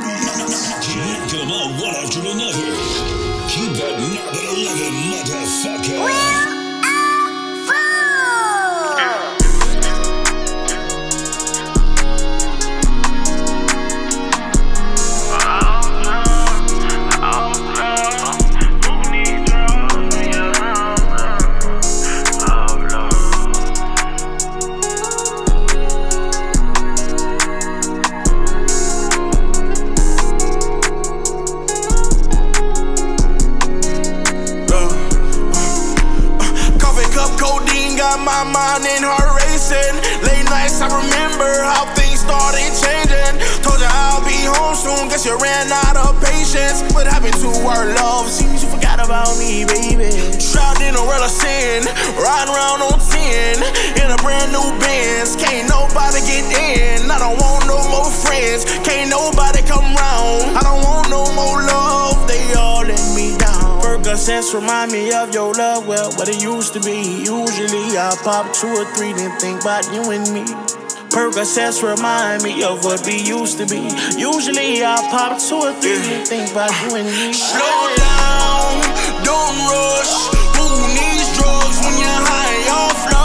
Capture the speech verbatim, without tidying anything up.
Knock 'em out one after another. Keep that knock at eleven, motherfucker. My mind in her racing. Late nights, I remember how things started changing. Told you I'll be home soon, guess you ran out of patience. What happened to our love? Seems you forgot about me, baby. Trapped in a world of sin, riding around on ten in a brand new Benz. Can't nobody get in. I don't want no more friends. Can't nobody come round. I don't want no more love. They all let me down. Percocets remind me of your love, well, what it used to be. Usually I pop two or three, then think about you and me. Percocets remind me of what we used to be. Usually I pop two or three, then think about you and me. Slow down, don't rush. Who needs drugs when you're high off?